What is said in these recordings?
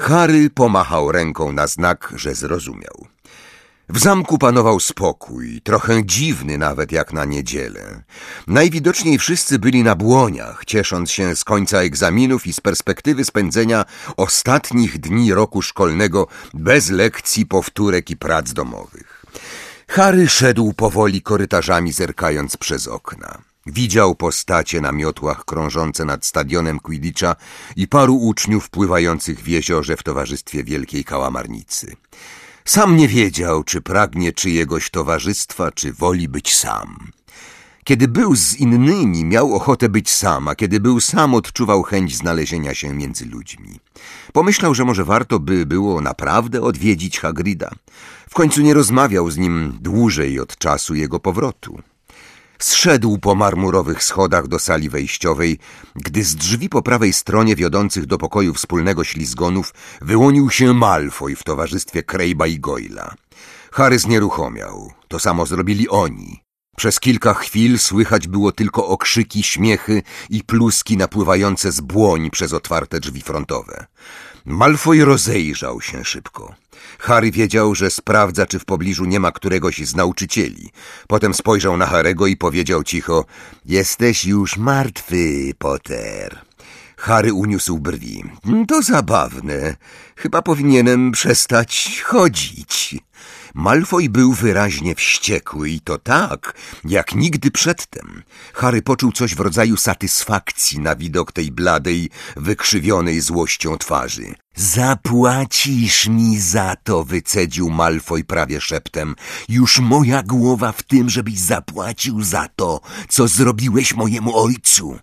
Harry pomachał ręką na znak, że zrozumiał. W zamku panował spokój, trochę dziwny nawet jak na niedzielę. Najwidoczniej wszyscy byli na błoniach, ciesząc się z końca egzaminów i z perspektywy spędzenia ostatnich dni roku szkolnego bez lekcji, powtórek i prac domowych. Harry szedł powoli korytarzami, zerkając przez okna. Widział postacie na miotłach krążące nad stadionem Quidditcha i paru uczniów pływających w jeziorze w towarzystwie wielkiej kałamarnicy. Sam nie wiedział, czy pragnie czyjegoś towarzystwa, czy woli być sam. Kiedy był z innymi, miał ochotę być sam, a kiedy był sam, odczuwał chęć znalezienia się między ludźmi. Pomyślał, że może warto by było naprawdę odwiedzić Hagrida. W końcu nie rozmawiał z nim dłużej od czasu jego powrotu. Zszedł po marmurowych schodach do sali wejściowej, gdy z drzwi po prawej stronie wiodących do pokoju wspólnego ślizgonów wyłonił się Malfoy w towarzystwie Crabbe'a i Goyle'a. Harry znieruchomiał. To samo zrobili oni. Przez kilka chwil słychać było tylko okrzyki, śmiechy i pluski napływające z błoń przez otwarte drzwi frontowe. Malfoy rozejrzał się szybko. Harry wiedział, że sprawdza, czy w pobliżu nie ma któregoś z nauczycieli. Potem spojrzał na Harry'ego i powiedział cicho: „Jesteś już martwy, Potter”. Harry uniósł brwi. „To zabawne. Chyba powinienem przestać chodzić”. Malfoy był wyraźnie wściekły i to tak, jak nigdy przedtem. Harry poczuł coś w rodzaju satysfakcji na widok tej bladej, wykrzywionej złością twarzy. „Zapłacisz mi za to”, wycedził Malfoy prawie szeptem. „Już moja głowa w tym, żebyś zapłacił za to, co zrobiłeś mojemu ojcu”.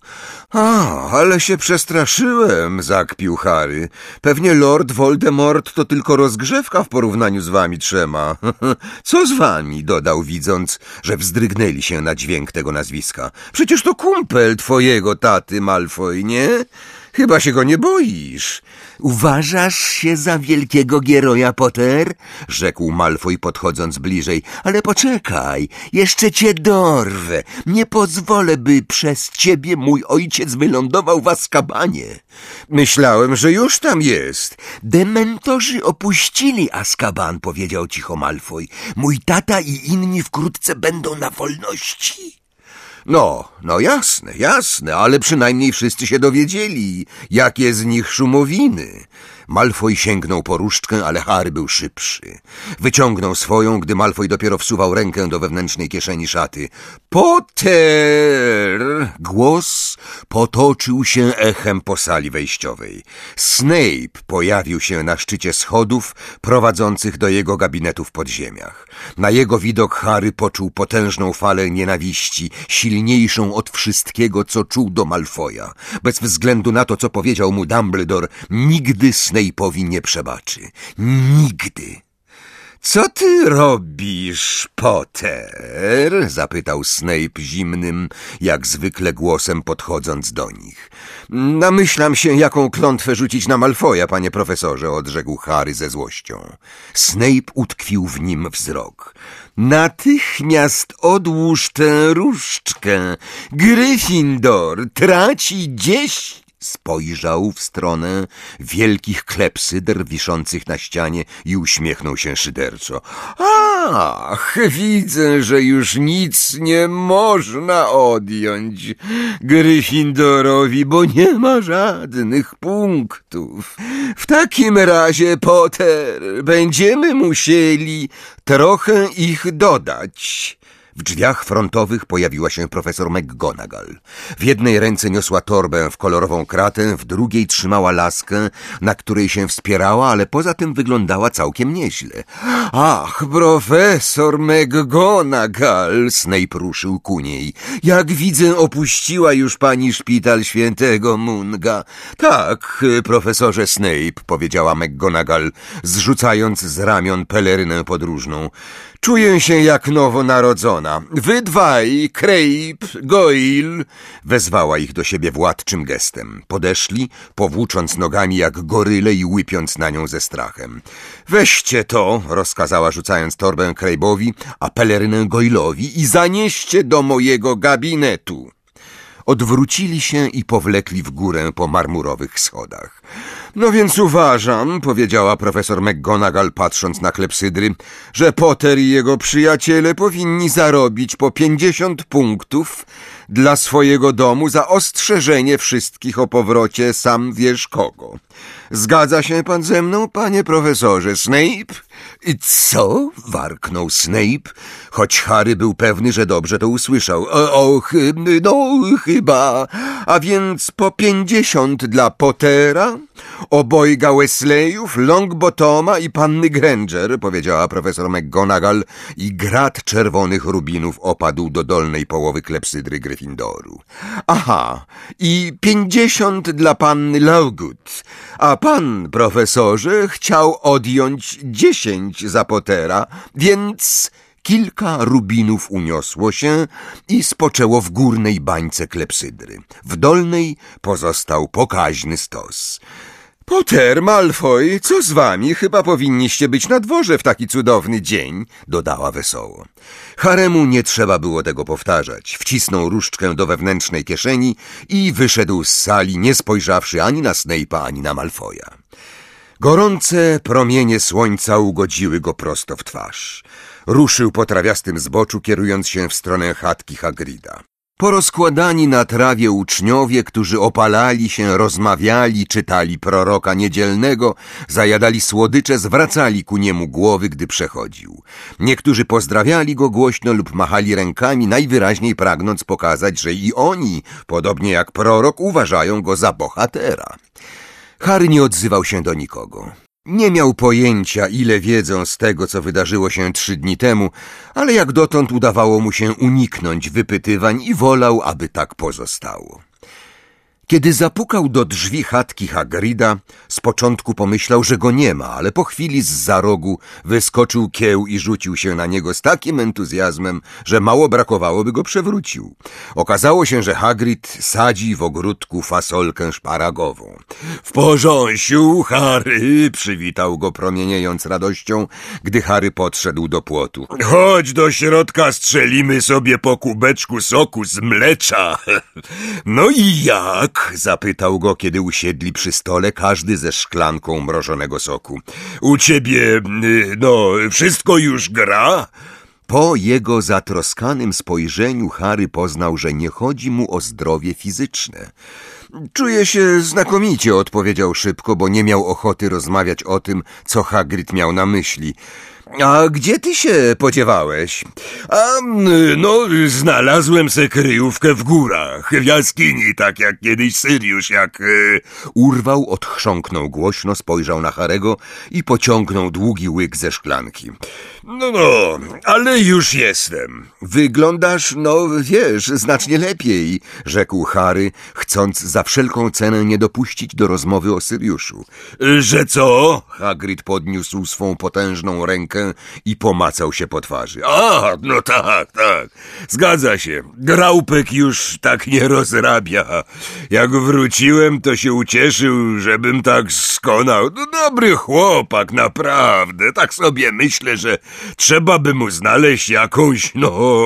Ale się przestraszyłem”, zakpił Harry. „Pewnie Lord Voldemort to tylko rozgrzewka w porównaniu z wami trzema”. „Co z wami?” dodał, widząc, że wzdrygnęli się na dźwięk tego nazwiska. „Przecież to kumpel twojego taty, Malfoy, nie? Chyba się go nie boisz”. „Uważasz się za wielkiego Gieroja, Potter?” rzekł Malfoy, podchodząc bliżej. „Ale poczekaj, jeszcze cię dorwę. Nie pozwolę, by przez ciebie mój ojciec wylądował w Azkabanie”. „Myślałem, że już tam jest”. „Dementorzy opuścili Azkaban”, powiedział cicho Malfoy. „Mój tata i inni wkrótce będą na wolności”. No jasne, ale przynajmniej wszyscy się dowiedzieli, jakie z nich szumowiny”. Malfoy sięgnął po różdżkę, ale Harry był szybszy. Wyciągnął swoją, gdy Malfoy dopiero wsuwał rękę do wewnętrznej kieszeni szaty. „Potter!” Głos potoczył się echem po sali wejściowej. Snape pojawił się na szczycie schodów prowadzących do jego gabinetu w podziemiach. Na jego widok Harry poczuł potężną falę nienawiści, silniejszą od wszystkiego, co czuł do Malfoya. Bez względu na to, co powiedział mu Dumbledore, nigdy Snape'owi nie przebaczy. Nigdy. „Co ty robisz, Potter?” zapytał Snape zimnym, jak zwykle głosem, podchodząc do nich. „Namyślam się, jaką klątwę rzucić na Malfoya, panie profesorze”, odrzekł Harry ze złością. Snape utkwił w nim wzrok. „Natychmiast odłóż tę różdżkę. Gryffindor traci 10”. Spojrzał w stronę wielkich klepsydr wiszących na ścianie i uśmiechnął się szyderczo. „Ach, widzę, że już nic nie można odjąć Gryffindorowi, bo nie ma żadnych punktów. W takim razie, Potter, będziemy musieli trochę ich dodać”. W drzwiach frontowych pojawiła się profesor McGonagall. W jednej ręce niosła torbę w kolorową kratę, w drugiej trzymała laskę, na której się wspierała, ale poza tym wyglądała całkiem nieźle. „Ach, profesor McGonagall”, Snape ruszył ku niej. „Jak widzę, opuściła już pani szpital świętego Munga”. „Tak, profesorze Snape”, powiedziała McGonagall, zrzucając z ramion pelerynę podróżną. „Czuję się jak nowonarodzona. Wy dwaj, Crabe, Goyle”, wezwała ich do siebie władczym gestem. Podeszli, powłócząc nogami jak goryle i łypiąc na nią ze strachem. „Weźcie to”, rozkazała, rzucając torbę Crabe'owi, a pelerynę Goyle'owi, „i zanieście do mojego gabinetu”. Odwrócili się i powlekli w górę po marmurowych schodach. No więc uważam, powiedziała profesor McGonagall, patrząc na klepsydry, że Potter i jego przyjaciele powinni zarobić po 50 punktów dla swojego domu za ostrzeżenie wszystkich o powrocie sam wiesz kogo. Zgadza się pan ze mną, panie profesorze Snape? Co? Warknął Snape, choć Harry był pewny, że dobrze to usłyszał. Chyba. A więc po 50 dla Pottera, obojga Wesleyów, Longbottoma i panny Granger, powiedziała profesor McGonagall i grat czerwonych rubinów opadł do dolnej połowy klepsydry Gryffindoru. Aha, i 50 dla panny Lovegood, a pan, profesorze, chciał odjąć 10 za Pottera, więc kilka rubinów uniosło się i spoczęło w górnej bańce klepsydry. W dolnej pozostał pokaźny stos. Potter, Malfoy, co z wami? Chyba powinniście być na dworze w taki cudowny dzień, dodała wesoło. Haremu nie trzeba było tego powtarzać. Wcisnął różdżkę do wewnętrznej kieszeni i wyszedł z sali, nie spojrzawszy ani na Snape'a, ani na Malfoya. Gorące promienie słońca ugodziły go prosto w twarz. Ruszył po trawiastym zboczu, kierując się w stronę chatki Hagrida. Porozkładani na trawie uczniowie, którzy opalali się, rozmawiali, czytali proroka niedzielnego, zajadali słodycze, zwracali ku niemu głowy, gdy przechodził. Niektórzy pozdrawiali go głośno lub machali rękami, najwyraźniej pragnąc pokazać, że i oni, podobnie jak prorok, uważają go za bohatera. Harry nie odzywał się do nikogo. Nie miał pojęcia, ile wiedzą z tego, co wydarzyło się 3 dni temu, ale jak dotąd udawało mu się uniknąć wypytywań i wolał, aby tak pozostało. Kiedy zapukał do drzwi chatki Hagrida, z początku pomyślał, że go nie ma, ale po chwili zza rogu wyskoczył kieł i rzucił się na niego z takim entuzjazmem, że mało brakowało, by go przewrócił. Okazało się, że Hagrid sadzi w ogródku fasolkę szparagową. W porząsiu, Harry, przywitał go promieniejąc radością, gdy Harry podszedł do płotu. Chodź do środka, strzelimy sobie po kubeczku soku z mlecza. No i jak? Zapytał go, kiedy usiedli przy stole, każdy ze szklanką mrożonego soku. U ciebie, wszystko już gra? Po jego zatroskanym spojrzeniu Harry poznał, że nie chodzi mu o zdrowie fizyczne. Czuję się znakomicie, odpowiedział szybko, bo nie miał ochoty rozmawiać o tym, co Hagrid miał na myśli. A gdzie ty się podziewałeś? Znalazłem se kryjówkę w górach, w jaskini, tak jak kiedyś Syriusz, Urwał, odchrząknął głośno, spojrzał na Harego i pociągnął długi łyk ze szklanki. Ale już jestem. Wyglądasz, znacznie lepiej, rzekł Harry, chcąc za wszelką cenę nie dopuścić do rozmowy o Syriuszu. Że co? Hagrid podniósł swą potężną rękę i pomacał się po twarzy. Tak. Zgadza się. Graupek już tak nie rozrabia. Jak wróciłem, to się ucieszył, żebym tak skonał. Dobry chłopak, naprawdę. Tak sobie myślę, że trzeba by mu znaleźć jakąś,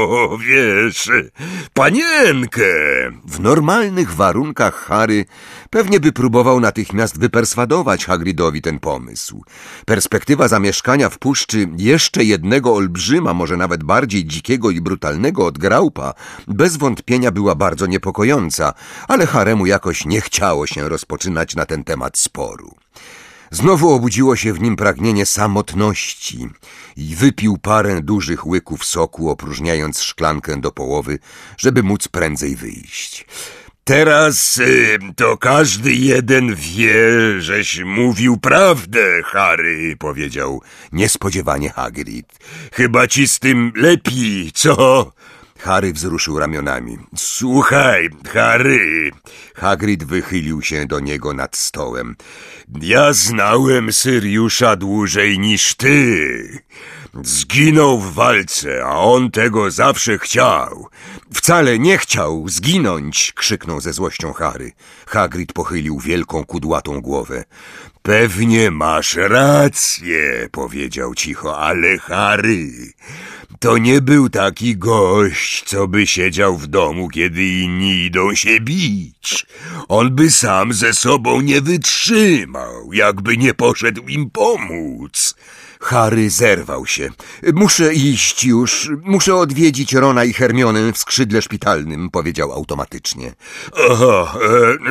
panienkę. W normalnych warunkach Harry pewnie by próbował natychmiast wyperswadować Hagridowi ten pomysł. Perspektywa zamieszkania w puszczy jeszcze jednego olbrzyma, może nawet bardziej dzikiego i brutalnego od Graupa, bez wątpienia była bardzo niepokojąca, ale Haremu jakoś nie chciało się rozpoczynać na ten temat sporu. Znowu obudziło się w nim pragnienie samotności i wypił parę dużych łyków soku, opróżniając szklankę do połowy, żeby móc prędzej wyjść. Teraz to każdy jeden wie, żeś mówił prawdę, Harry, powiedział niespodziewanie Hagrid. Chyba ci z tym lepiej, co? Harry wzruszył ramionami. Słuchaj, Harry. Hagrid wychylił się do niego nad stołem. Ja znałem Syriusza dłużej niż ty. Zginął w walce, a on tego zawsze chciał. Wcale nie chciał zginąć, krzyknął ze złością Harry. Hagrid pochylił wielką, kudłatą głowę. Pewnie masz rację, powiedział cicho, ale Harry, To nie był taki gość, co by siedział w domu, kiedy inni idą się bić. On by sam ze sobą nie wytrzymał, jakby nie poszedł im pomóc. Harry zerwał się. Muszę iść już. Muszę odwiedzić Rona i Hermionę w skrzydle szpitalnym, powiedział automatycznie. Aha,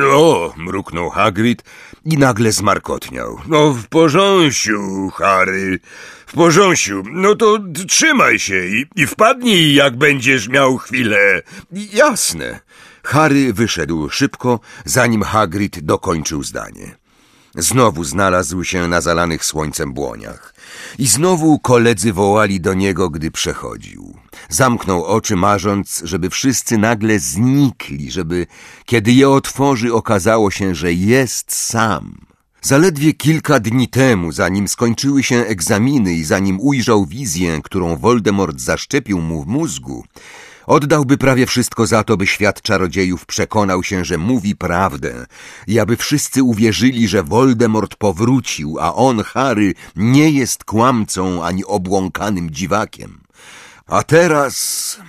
mruknął Hagrid i nagle zmarkotniał. No w porządku, Harry, w porządku. No to trzymaj się i wpadnij, jak będziesz miał chwilę. Jasne. Harry wyszedł szybko, zanim Hagrid dokończył zdanie. Znowu znalazł się na zalanych słońcem błoniach. I znowu koledzy wołali do niego, gdy przechodził. Zamknął oczy, marząc, żeby wszyscy nagle znikli, żeby, kiedy je otworzy, okazało się, że jest sam. Zaledwie kilka dni temu, zanim skończyły się egzaminy i zanim ujrzał wizję, którą Voldemort zaszczepił mu w mózgu, oddałby prawie wszystko za to, by świat czarodziejów przekonał się, że mówi prawdę i aby wszyscy uwierzyli, że Voldemort powrócił, a on, Harry, nie jest kłamcą ani obłąkanym dziwakiem. A teraz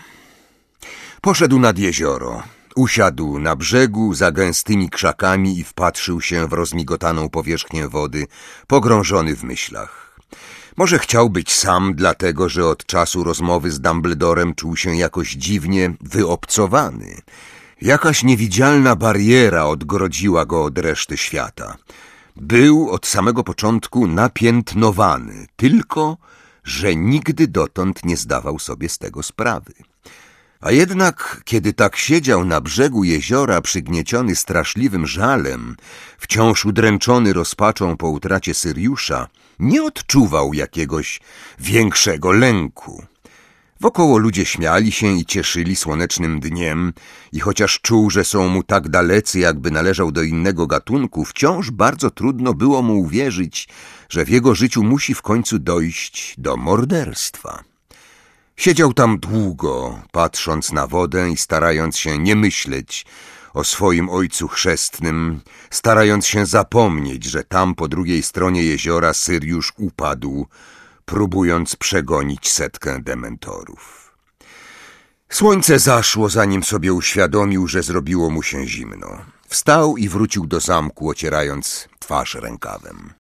poszedł nad jezioro. Usiadł na brzegu za gęstymi krzakami i wpatrzył się w rozmigotaną powierzchnię wody, pogrążony w myślach. Może chciał być sam, dlatego że od czasu rozmowy z Dumbledorem czuł się jakoś dziwnie wyobcowany. Jakaś niewidzialna bariera odgrodziła go od reszty świata. Był od samego początku napiętnowany, tylko że nigdy dotąd nie zdawał sobie z tego sprawy. A jednak, kiedy tak siedział na brzegu jeziora, przygnieciony straszliwym żalem, wciąż udręczony rozpaczą po utracie Syriusza, nie odczuwał jakiegoś większego lęku. Wokoło ludzie śmiali się i cieszyli słonecznym dniem i chociaż czuł, że są mu tak dalecy, jakby należał do innego gatunku, wciąż bardzo trudno było mu uwierzyć, że w jego życiu musi w końcu dojść do morderstwa. Siedział tam długo, patrząc na wodę i starając się nie myśleć o swoim ojcu chrzestnym, starając się zapomnieć, że tam po drugiej stronie jeziora Syriusz upadł, próbując przegonić 100 dementorów. Słońce zaszło, zanim sobie uświadomił, że zrobiło mu się zimno. Wstał i wrócił do zamku, ocierając twarz rękawem.